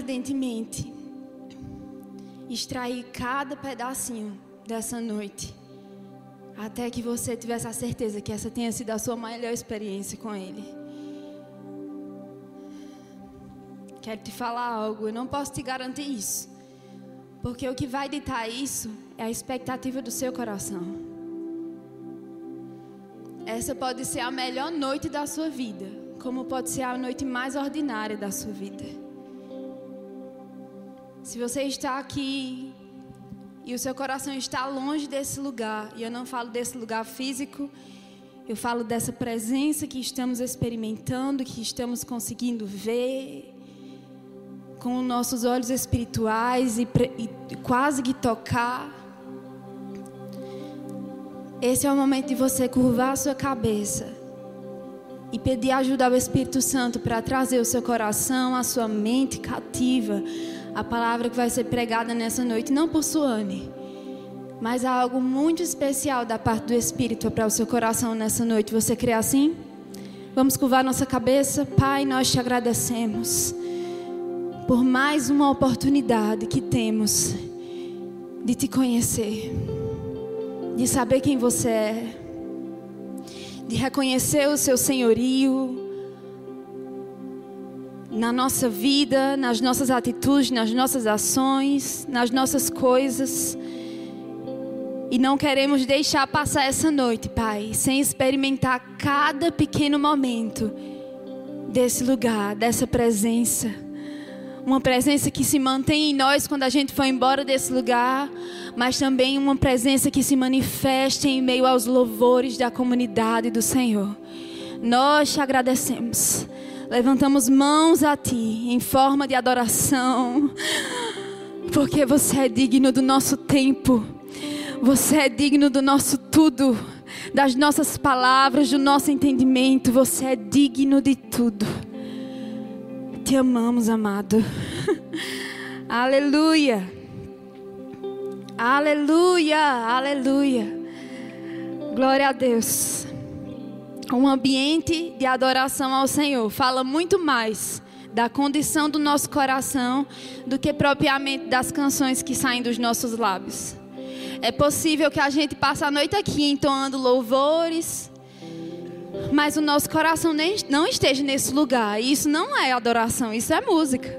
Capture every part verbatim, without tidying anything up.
ardentemente extrair cada pedacinho dessa noite, até que você tivesse a certeza que essa tenha sido a sua melhor experiência com Ele. Quero te falar algo, eu não posso te garantir isso, porque o que vai ditar isso é a expectativa do seu coração. Essa pode ser a melhor noite da sua vida, como pode ser a noite mais ordinária da sua vida. Se você está aqui e o seu coração está longe desse lugar, e eu não falo desse lugar físico, eu falo dessa presença que estamos experimentando, que estamos conseguindo ver com nossos olhos espirituais e, e quase que tocar. Esse é o momento de você curvar a sua cabeça e pedir ajuda ao Espírito Santo para trazer o seu coração, a sua mente cativa a palavra que vai ser pregada nessa noite, não por Suane, mas há algo muito especial da parte do Espírito para o seu coração nessa noite. Você crê assim? Vamos curvar nossa cabeça. Pai, nós te agradecemos por mais uma oportunidade que temos de te conhecer, de saber quem você é, de reconhecer o seu senhorio na nossa vida, nas nossas atitudes, nas nossas ações, nas nossas coisas. E não queremos deixar passar essa noite, Pai, sem experimentar cada pequeno momento desse lugar, dessa presença. Uma presença que se mantém em nós quando a gente for embora desse lugar, mas também uma presença que se manifesta em meio aos louvores da comunidade do Senhor. Nós te agradecemos. Levantamos mãos a Ti em forma de adoração, porque você é digno do nosso tempo, você é digno do nosso tudo, das nossas palavras, do nosso entendimento. Você é digno de tudo. Te amamos, amado. Aleluia, aleluia, aleluia. Glória a Deus. Um ambiente de adoração ao Senhor fala muito mais da condição do nosso coração do que propriamente das canções que saem dos nossos lábios. É possível que a gente passe a noite aqui entoando louvores, mas o nosso coração nem, não esteja nesse lugar. E isso não é adoração, isso é música.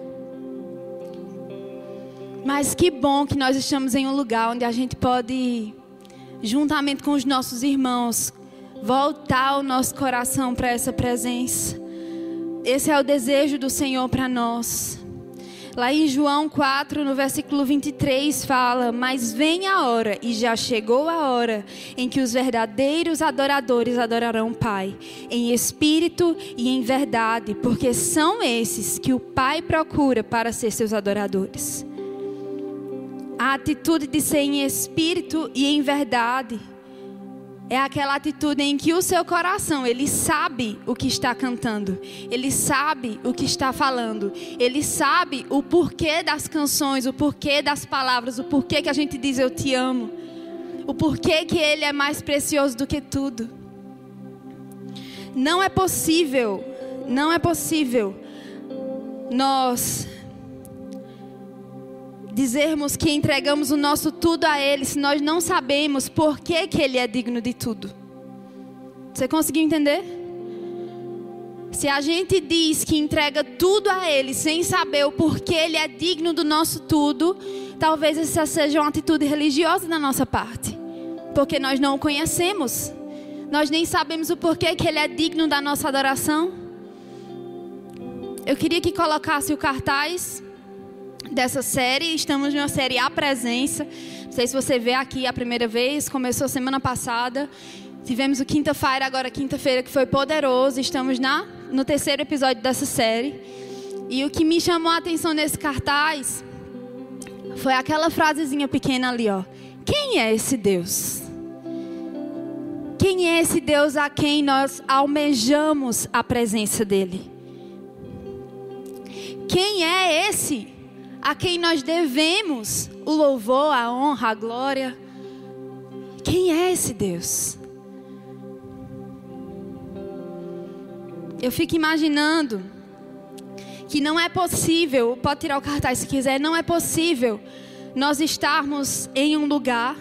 Mas que bom que nós estamos em um lugar onde a gente pode, juntamente com os nossos irmãos, voltar o nosso coração para essa presença. Esse é o desejo do Senhor para nós. Lá em João quatro, no versículo vinte e três, fala: mas vem a hora, e já chegou a hora, em que os verdadeiros adoradores adorarão o Pai, em espírito e em verdade, porque são esses que o Pai procura para ser seus adoradores. A atitude de ser em espírito e em verdade é aquela atitude em que o seu coração, ele sabe o que está cantando, ele sabe o que está falando, ele sabe o porquê das canções, o porquê das palavras, o porquê que a gente diz eu te amo, o porquê que ele é mais precioso do que tudo. Não é possível, não é possível nós dizermos que entregamos o nosso tudo a Ele se nós não sabemos por que que Ele é digno de tudo. Você conseguiu entender? Se a gente diz que entrega tudo a Ele sem saber o porquê Ele é digno do nosso tudo, talvez essa seja uma atitude religiosa da nossa parte, porque nós não o conhecemos. Nós nem sabemos o porquê que Ele é digno da nossa adoração. Eu queria que colocasse o cartaz dessa série. Estamos numa série A Presença. Não sei se você vê aqui a primeira vez, começou semana passada. Tivemos o quinta-feira, agora quinta-feira, que foi poderoso. Estamos na, no terceiro episódio dessa série. E o que me chamou a atenção nesse cartaz foi aquela frasezinha pequena ali, ó. Quem é esse Deus? Quem é esse Deus a quem nós almejamos a presença dele? Quem é esse a quem nós devemos o louvor, a honra, a glória? Quem é esse Deus? Eu fico imaginando que não é possível, pode tirar o cartaz se quiser, não é possível nós estarmos em um lugar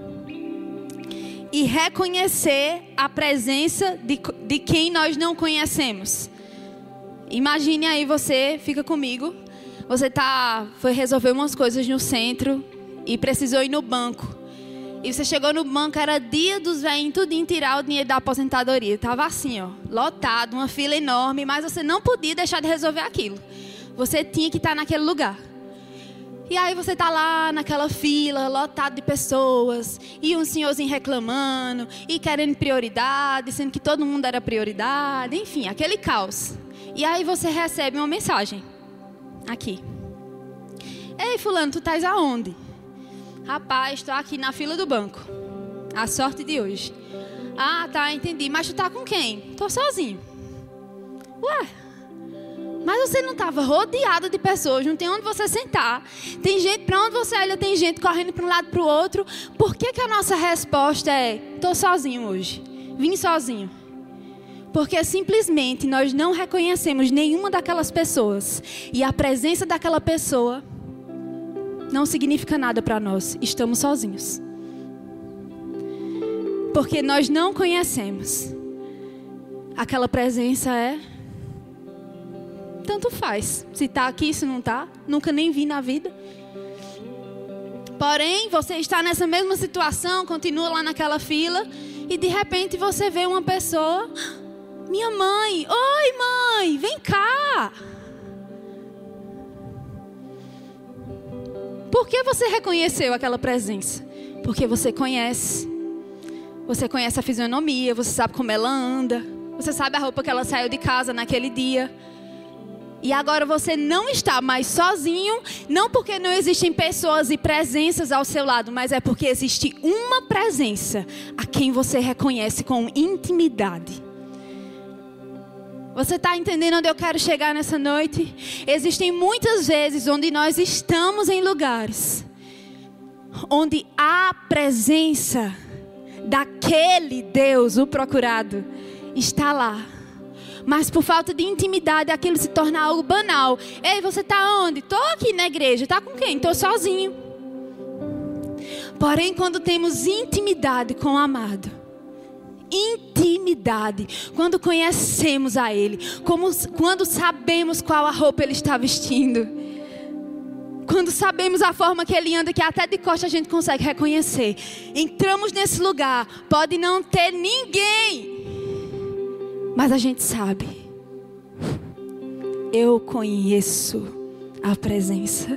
e reconhecer a presença de, de quem nós não conhecemos. Imagine aí você, fica comigo, você tá, foi resolver umas coisas no centro e precisou ir no banco. E você chegou no banco, era dia dos velhinhos, tudinho tirar o dinheiro da aposentadoria. Tava assim, ó, lotado, uma fila enorme, mas você não podia deixar de resolver aquilo. Você tinha que estar naquele lugar. E aí você tá lá naquela fila, lotado de pessoas, e um senhorzinho reclamando, e querendo prioridade, sendo que todo mundo era prioridade, enfim, aquele caos. E aí você recebe uma mensagem, aqui. Ei, fulano, tu estás aonde? Rapaz, estou aqui na fila do banco. A sorte de hoje. Ah, tá, entendi. Mas tu tá com quem? Tô sozinho. Ué, mas você não estava rodeado de pessoas, não tem onde você sentar. Tem gente, para onde você olha, tem gente correndo para um lado para o outro. Por que que a nossa resposta é, tô sozinho hoje, vim sozinho? Porque simplesmente nós não reconhecemos nenhuma daquelas pessoas. E a presença daquela pessoa não significa nada para nós. Estamos sozinhos. Porque nós não conhecemos. Aquela presença é... tanto faz. Se está aqui, se não está. Nunca nem vi na vida. Porém, você está nessa mesma situação, continua lá naquela fila. E de repente você vê uma pessoa... Minha mãe, oi mãe, vem cá. Por que você reconheceu aquela presença? Porque você conhece. Você conhece a fisionomia, você sabe como ela anda. Você sabe a roupa que ela saiu de casa naquele dia. E agora você não está mais sozinho, não porque não existem pessoas e presenças ao seu lado, mas é porque existe uma presença a quem você reconhece com intimidade. Você está entendendo onde eu quero chegar nessa noite? Existem muitas vezes onde nós estamos em lugares onde a presença daquele Deus, o procurado, está lá. Mas por falta de intimidade, aquilo se torna algo banal. Ei, você está onde? Estou aqui na igreja. Está com quem? Estou sozinho. Porém, quando temos intimidade com o amado, intimidade, quando conhecemos a Ele, como, quando sabemos qual a roupa Ele está vestindo, quando sabemos a forma que Ele anda, que até de costa a gente consegue reconhecer, entramos nesse lugar, pode não ter ninguém, mas a gente sabe, eu conheço a presença,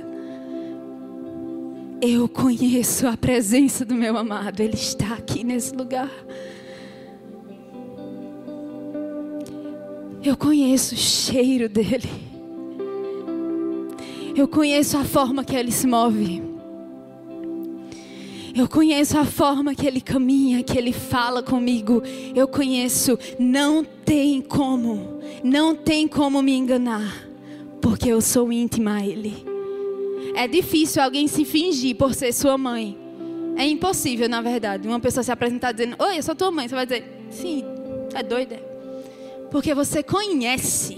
eu conheço a presença do meu amado, Ele está aqui nesse lugar. Eu conheço o cheiro dele. Eu conheço a forma que ele se move. Eu conheço a forma que ele caminha, que ele fala comigo. Eu conheço. Não tem como. Não tem como me enganar. Porque eu sou íntima a ele. É difícil alguém se fingir por ser sua mãe. É impossível, na verdade. Uma pessoa se apresentar dizendo, oi, eu sou tua mãe. Você vai dizer, sim, é doida. Porque você conhece.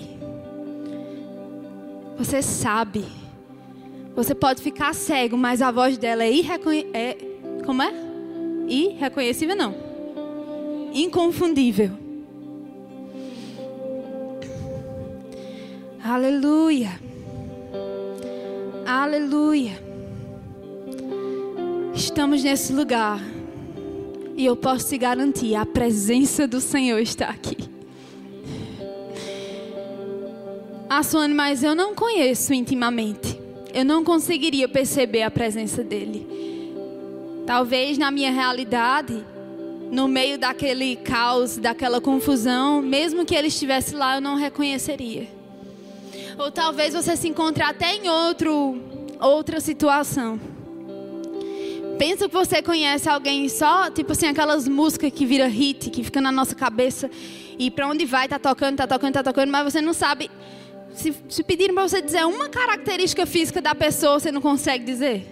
Você sabe. Você pode ficar cego, mas a voz dela é irreconhecível. É, como é? Irreconhecível não. Inconfundível. Aleluia. Aleluia. Estamos nesse lugar. E eu posso te garantir, a presença do Senhor está aqui. Ah, Suane, mas eu não conheço intimamente. Eu não conseguiria perceber a presença dele. Talvez na minha realidade, no meio daquele caos, daquela confusão, mesmo que ele estivesse lá, eu não reconheceria. Ou talvez você se encontre até em outro, outra situação. Pensa que você conhece alguém só, tipo assim, aquelas músicas que vira hit, que fica na nossa cabeça. E pra onde vai, tá tocando, tá tocando, tá tocando, mas você não sabe... Se, se pedirem para você dizer uma característica física da pessoa, você não consegue dizer.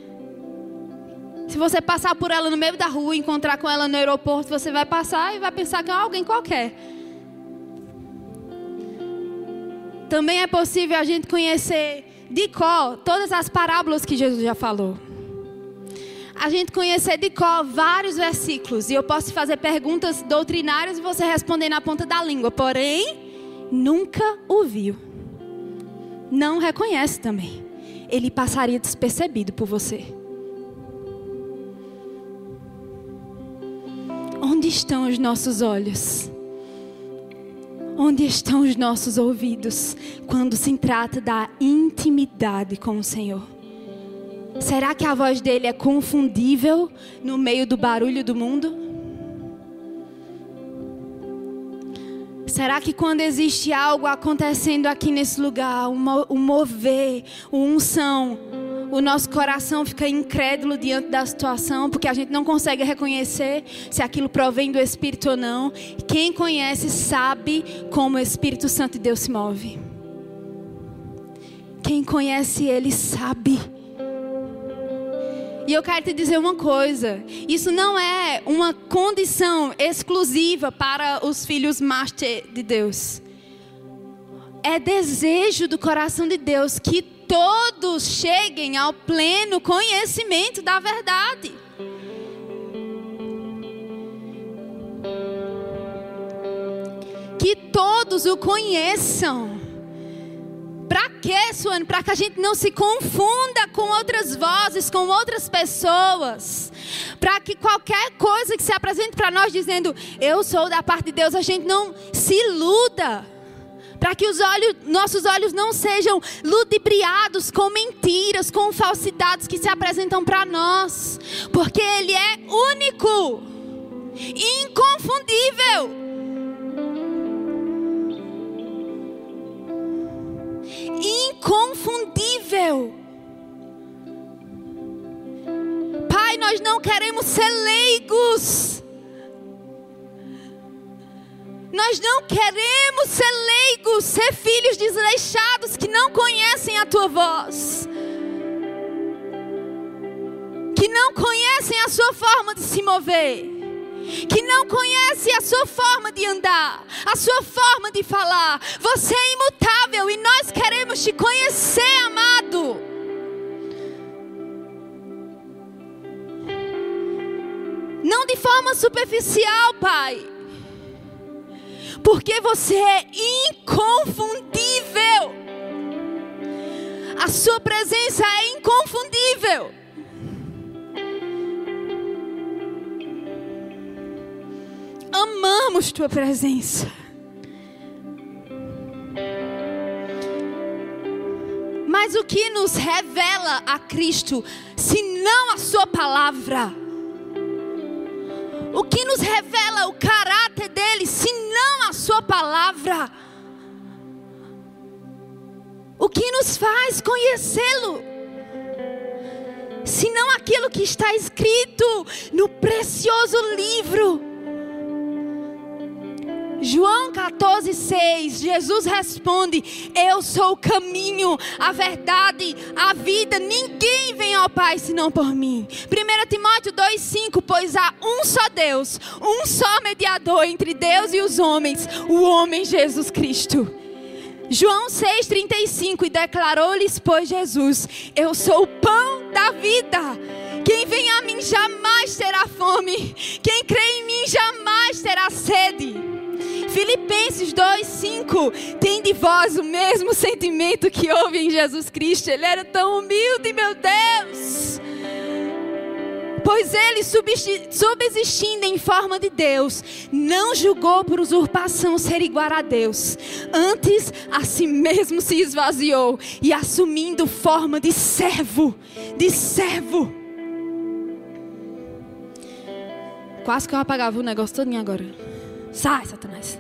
Se você passar por ela no meio da rua, encontrar com ela no aeroporto, você vai passar e vai pensar que é alguém qualquer. também é possível a gente conhecer de cor todas as parábolas que Jesus já falou. A gente conhecer de cor vários versículos. E eu posso fazer perguntas doutrinárias e você responder na ponta da língua. Porém, nunca ouviu. Não reconhece também. Ele passaria despercebido por você. Onde estão os nossos olhos? Onde estão os nossos ouvidos quando se trata da intimidade com o Senhor? Será que a voz dele é confundível no meio do barulho do mundo? Será que quando existe algo acontecendo aqui nesse lugar, um mover, uma unção, o nosso coração fica incrédulo diante da situação, porque a gente não consegue reconhecer se aquilo provém do Espírito ou não? Quem conhece sabe como o Espírito Santo de Deus se move. Quem conhece Ele sabe. E eu quero te dizer uma coisa. Isso não é uma condição exclusiva para os filhos master de Deus. É desejo do coração de Deus que todos cheguem ao pleno conhecimento da verdade. Que todos o conheçam. Para quê, Suane? Para que a gente não se confunda com outras vozes, com outras pessoas. Para que qualquer coisa que se apresente para nós dizendo, eu sou da parte de Deus, a gente não se iluda. Para que os olhos, nossos olhos não sejam ludibriados com mentiras, com falsidades que se apresentam para nós. Porque Ele é único, inconfundível. Inconfundível. Pai, nós não queremos ser leigos. Nós não queremos ser leigos, ser filhos desleixados que não conhecem a Tua voz, que não conhecem a Sua forma de se mover, que não conhecem a Sua forma de andar, a Sua forma de falar. Você é imutável e nós queremos Te conhecer, amado. Não de forma superficial, Pai. Porque você é inconfundível. A Sua presença é inconfundível. Amamos Tua presença. Mas o que nos revela a Cristo, se não a Sua palavra? O que nos revela o caráter dele, se não a Sua palavra? O que nos faz conhecê-lo, se não aquilo que está escrito no precioso livro? João catorze, seis, Jesus responde, eu sou o caminho, a verdade, a vida, ninguém vem ao Pai senão por mim. primeiro Timóteo dois, cinco, pois há um só Deus, um só mediador entre Deus e os homens, o homem Jesus Cristo. João seis, trinta e cinco, e declarou-lhes, pois Jesus, eu sou o pão da vida. Quem vem a mim jamais terá fome, quem crê em mim jamais terá sede. Filipenses dois, cinco, tem de vós o mesmo sentimento que houve em Jesus Cristo. Ele era tão humilde, meu Deus. Pois ele, subsistindo em forma de Deus, não julgou por usurpação ser igual a Deus. Antes, a si mesmo se esvaziou e assumindo forma de servo, de servo. Quase que eu apagava o negócio todinho agora. Sai, Satanás.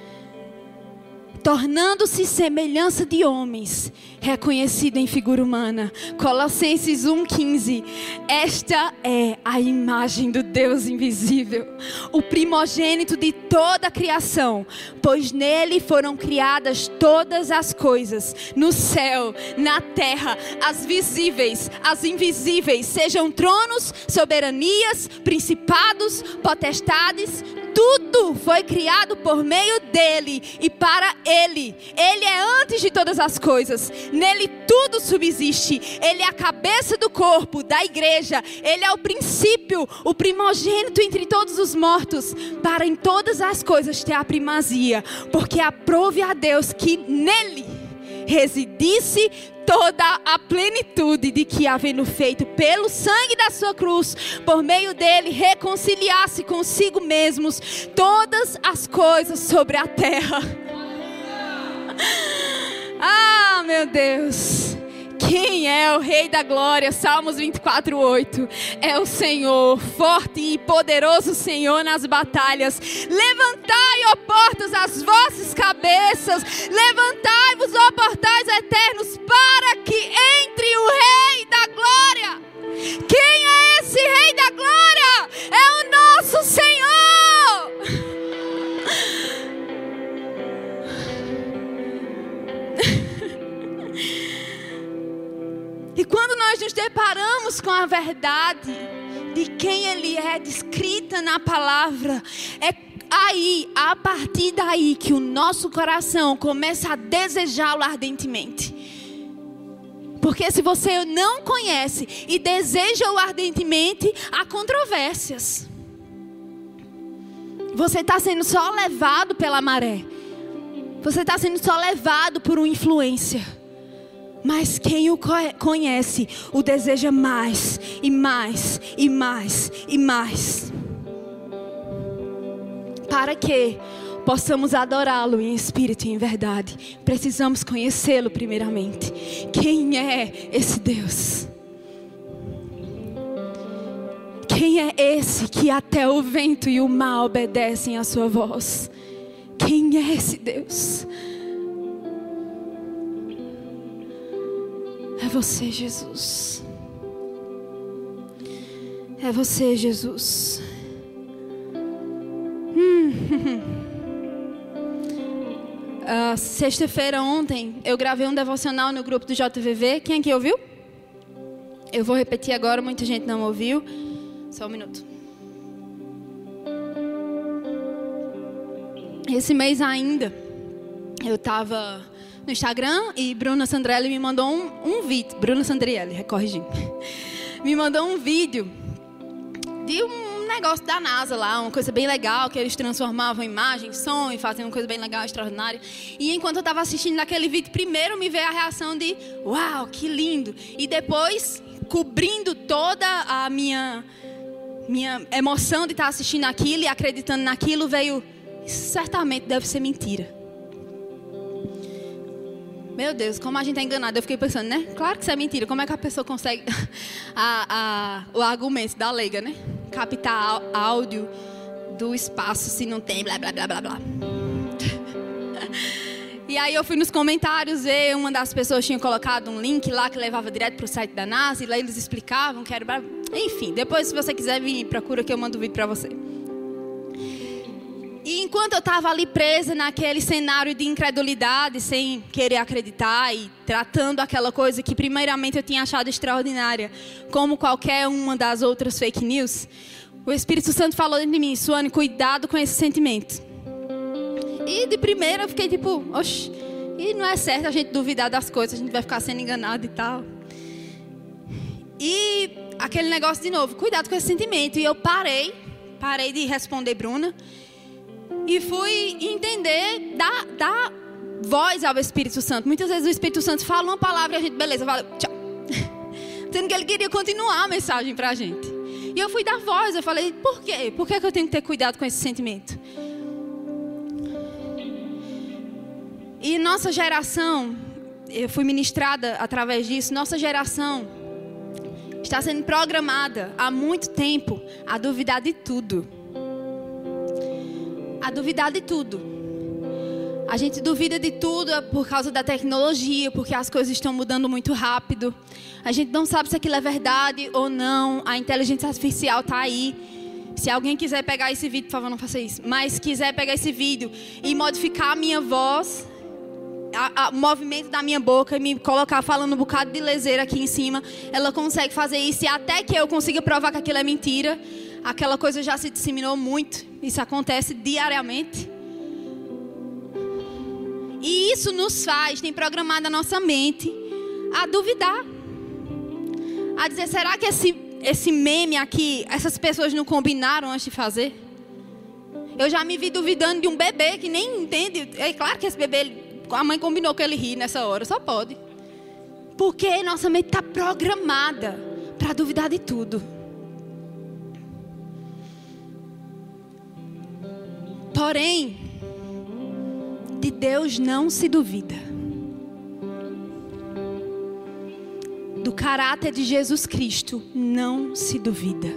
Tornando-se semelhança de homens, reconhecido em figura humana. Colossenses um, quinze. Esta é a imagem do Deus invisível, o primogênito de toda a criação, pois nele foram criadas todas as coisas, no céu, na terra, as visíveis, as invisíveis, sejam tronos, soberanias, principados, potestades. tudo foi criado por meio dele e para ele. Ele é antes de todas as coisas. Nele tudo subsiste. Ele é a cabeça do corpo, da igreja. Ele é o princípio, o primogênito entre todos os mortos, para em todas as coisas ter a primazia. Porque aprove a Deus que nele residisse toda a plenitude de que, havendo feito pelo sangue da sua cruz, por meio dele, reconciliasse consigo mesmos todas as coisas sobre a terra. Ah, meu Deus! Quem é o Rei da Glória? Salmos vinte e quatro, oito. É o Senhor, forte e poderoso Senhor nas batalhas. Levantai, ó portas, as vossas cabeças. Levantai-vos, ó portais eternos, para que entre o Rei da Glória. Quem é esse Rei da Glória? É o nosso Senhor. E quando nós nos deparamos com a verdade de quem Ele é, descrita na palavra, é aí, a partir daí, que o nosso coração começa a desejá-lo ardentemente. Porque se você não conhece e deseja-o ardentemente, há controvérsias. Você está sendo só levado pela maré. Você está sendo só levado por uma influência. Mas quem o conhece, o deseja mais, e mais, e mais, e mais. Para que possamos adorá-lo em espírito e em verdade, precisamos conhecê-lo primeiramente. Quem é esse Deus? Quem é esse que até o vento e o mar obedecem à sua voz? Quem é esse Deus? É você, Jesus. É você, Jesus. Hum. uh, Sexta-feira ontem eu gravei um devocional no grupo do J V V. Quem aqui ouviu? Eu vou repetir agora, muita gente não ouviu. Só um minuto. Esse mês ainda eu estava no Instagram e Bruna Sandrelli me mandou um, um vídeo. Bruna Sandrelli, corrigindo. Me mandou um vídeo de um negócio da NASA lá, uma coisa bem legal, que eles transformavam imagem, som e faziam uma coisa bem legal, extraordinária. E enquanto eu estava assistindo naquele vídeo, primeiro me veio a reação de uau, que lindo. E depois, cobrindo toda a minha, minha emoção de estar assistindo aquilo e acreditando naquilo, veio, isso certamente deve ser mentira. Meu Deus, como a gente é enganado. Eu fiquei pensando, né? Claro que isso é mentira. Como é que a pessoa consegue a, a, o argumento da leiga, né? Captar áudio do espaço se não tem blá, blá, blá, blá, blá. E aí eu fui nos comentários ver, uma das pessoas tinha colocado um link lá que levava direto para o site da NASA. E lá eles explicavam que era... Enfim, depois se você quiser vir, procura que eu mando o vídeo para você. E enquanto eu estava ali presa naquele cenário de incredulidade, sem querer acreditar e tratando aquela coisa que primeiramente eu tinha achado extraordinária, como qualquer uma das outras fake news, o Espírito Santo falou dentro de mim, Suane, cuidado com esse sentimento. E de primeira eu fiquei tipo, oxe, e não é certo a gente duvidar das coisas, a gente vai ficar sendo enganado e tal. E aquele negócio de novo, cuidado com esse sentimento. E eu parei, parei de responder Bruna. E fui entender, dar, dar voz ao Espírito Santo. Muitas vezes o Espírito Santo fala uma palavra e a gente, beleza, valeu, tchau. Sendo que ele queria continuar a mensagem pra gente. E eu fui dar voz, eu falei, por quê? Por que, que eu tenho que ter cuidado com esse sentimento? E nossa geração, eu fui ministrada através disso, nossa geração está sendo programada há muito tempo a duvidar de tudo. A duvidar de tudo. A gente duvida de tudo por causa da tecnologia, porque as coisas estão mudando muito rápido. A gente não sabe se aquilo é verdade ou não. A inteligência artificial está aí. Se alguém quiser pegar esse vídeo, por favor, não faça isso. Mas quiser pegar esse vídeo e modificar a minha voz, a, a, o movimento da minha boca e me colocar falando um bocado de leseira aqui em cima, ela consegue fazer isso. E até que eu consiga provar que aquilo é mentira, aquela coisa já se disseminou muito. Isso acontece diariamente. E isso nos faz, tem programado a nossa mente a duvidar. A dizer, será que esse, esse meme aqui, essas pessoas não combinaram antes de fazer? Eu já me vi duvidando de um bebê que nem entende. É claro que esse bebê, a mãe combinou que ele ri nessa hora, só pode. Porque nossa mente está programada para duvidar de tudo. Porém, de Deus não se duvida. Do caráter de Jesus Cristo não se duvida.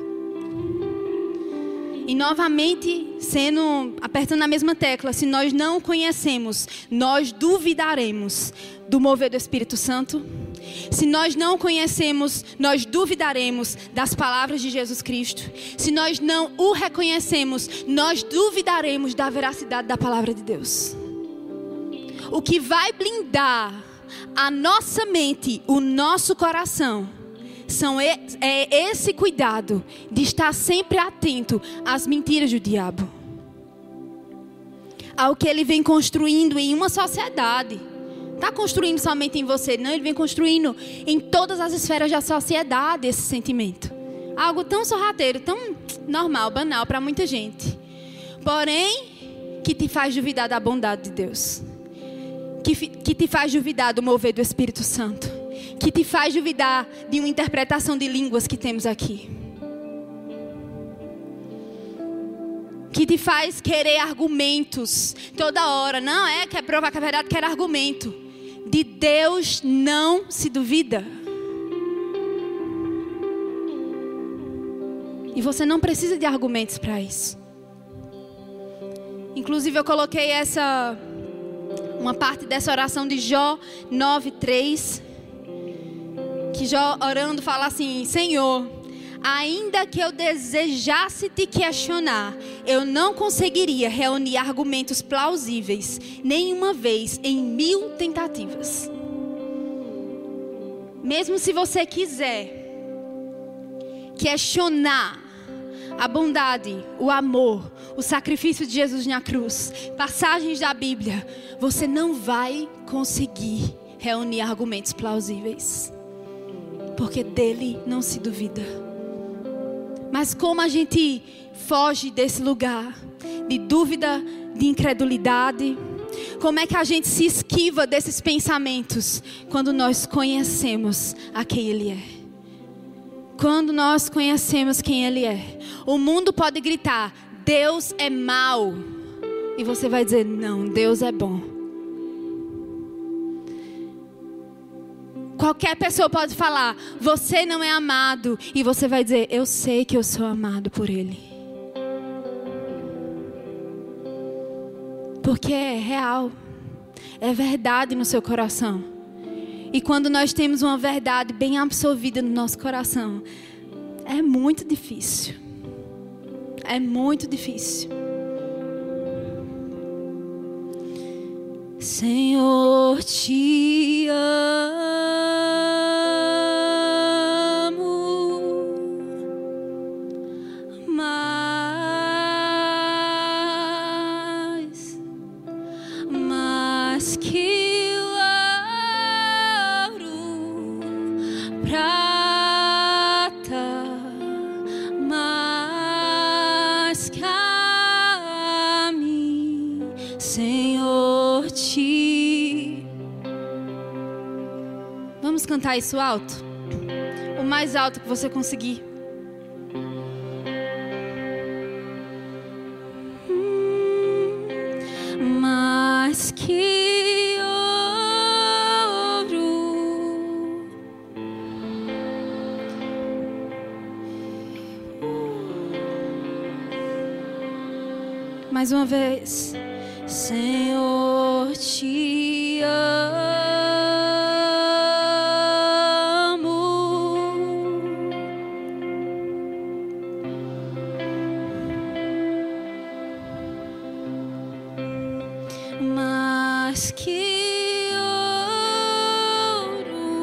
E novamente, sendo, apertando a mesma tecla, se nós não conhecemos, nós duvidaremos do mover do Espírito Santo. Se nós não conhecemos, nós duvidaremos das palavras de Jesus Cristo. Se nós não o reconhecemos, nós duvidaremos da veracidade da palavra de Deus. O que vai blindar a nossa mente, o nosso coração, são é esse cuidado de estar sempre atento às mentiras do diabo, ao que ele vem construindo em uma sociedade. Está construindo somente em você, não, ele vem construindo em todas as esferas da sociedade esse sentimento. Algo tão sorrateiro, tão normal, banal para muita gente. Porém, que te faz duvidar da bondade de Deus. Que, que te faz duvidar do mover do Espírito Santo. Que te faz duvidar de uma interpretação de línguas que temos aqui. Que te faz querer argumentos toda hora. Não é, quer provar que é verdade, quer argumento. De Deus não se duvida. E você não precisa de argumentos para isso. Inclusive eu coloquei essa, uma parte dessa oração de Jó nove, três. Que Jó orando fala assim: Senhor, ainda que eu desejasse te questionar, eu não conseguiria reunir argumentos plausíveis nenhuma vez em mil tentativas. Mesmo se você quiser questionar a bondade, o amor, o sacrifício de Jesus na cruz, passagens da Bíblia, você não vai conseguir reunir argumentos plausíveis. Porque dele não se duvida. Mas como a gente foge desse lugar de dúvida, de incredulidade? Como é que a gente se esquiva desses pensamentos quando nós conhecemos a quem Ele é? Quando nós conhecemos quem Ele é. O mundo pode gritar, Deus é mau. E você vai dizer, não, Deus é bom. Qualquer pessoa pode falar, você não é amado. E você vai dizer, eu sei que eu sou amado por Ele. Porque é real. É verdade no seu coração. E quando nós temos uma verdade bem absorvida no nosso coração, é muito difícil. É muito difícil. Senhor, te amo mais, mais que ouro, prata, mais que a mim, Senhor, te... Vamos cantar isso alto? O mais alto que você conseguir. Mais que ouro, mais uma vez. Senhor, te amo mais que ouro,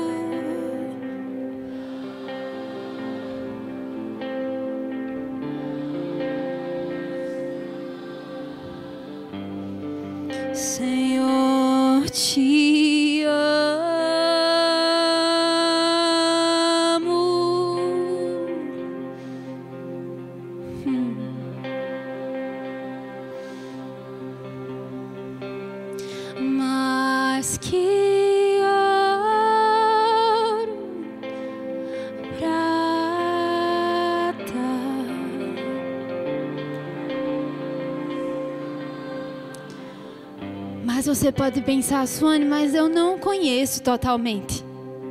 Mas você pode pensar, Suane, mas eu não o conheço totalmente.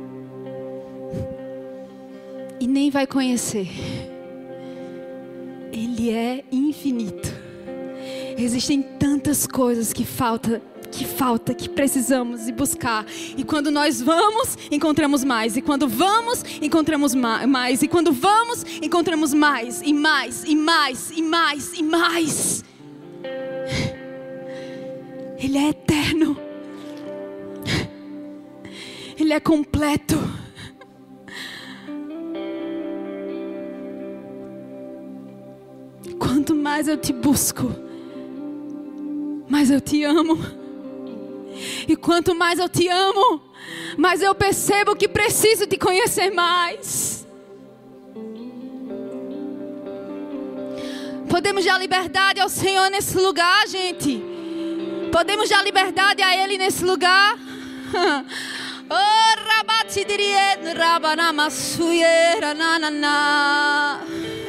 E nem vai conhecer. Ele é infinito. Existem tantas coisas que falta, que falta, que precisamos ir buscar. E quando nós vamos, encontramos mais. E quando vamos, encontramos mais. E quando vamos, encontramos mais. E mais, e mais, e mais, e mais. Ele é eterno. Ele é completo. Quanto mais eu te busco, mais eu te amo. E quanto mais eu te amo, mais eu percebo que preciso te conhecer mais. Podemos dar liberdade ao Senhor nesse lugar, gente. Podemos dar liberdade a Ele nesse lugar. Oh, rabati diriet, rabana suyeira na na na.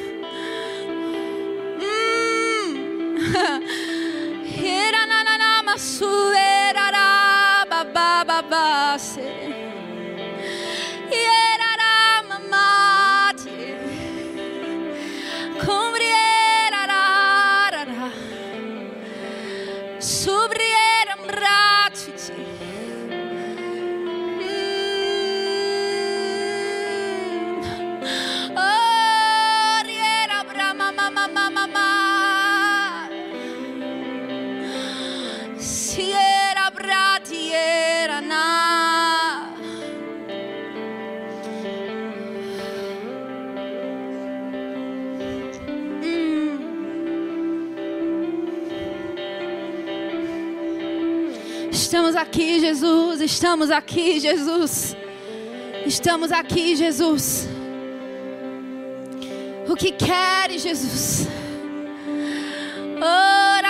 Era na na na masuera ra ba ba ba ba se. Era ra mamati. Combriera ra ra ra. Sobriera mrati. Oh, riera bra mama mama mama. Era brati era na. Mm. Estamos aqui, Jesus. Estamos aqui, Jesus. Estamos aqui, Jesus. O que queres, Jesus? Oh,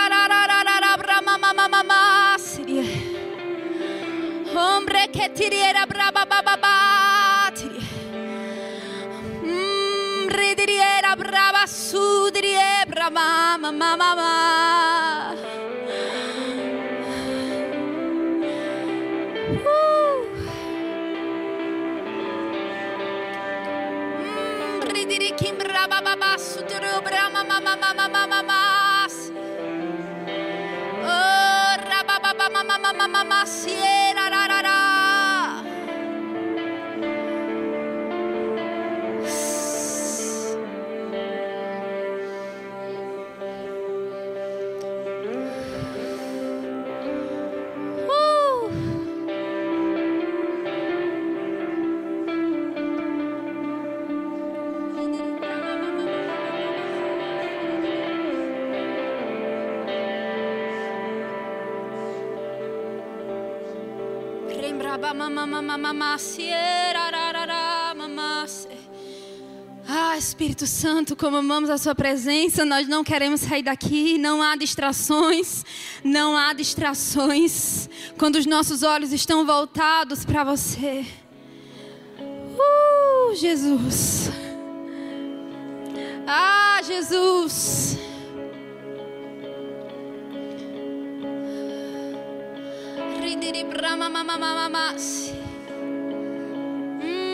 hombre que tiriera braba baba tiri. Mm, ridiriera brava su dirie brava mama mama. Mm, ridiri kim brava baba su dirie brava mama mama mama. Mama mama mama siera ra ra ra. Ah, Espírito Santo, como amamos a sua presença, nós não queremos sair daqui, não há distrações, não há distrações, quando os nossos olhos estão voltados para você. Uh, Jesus. Ah, Jesus. Ridiri brama mama mama.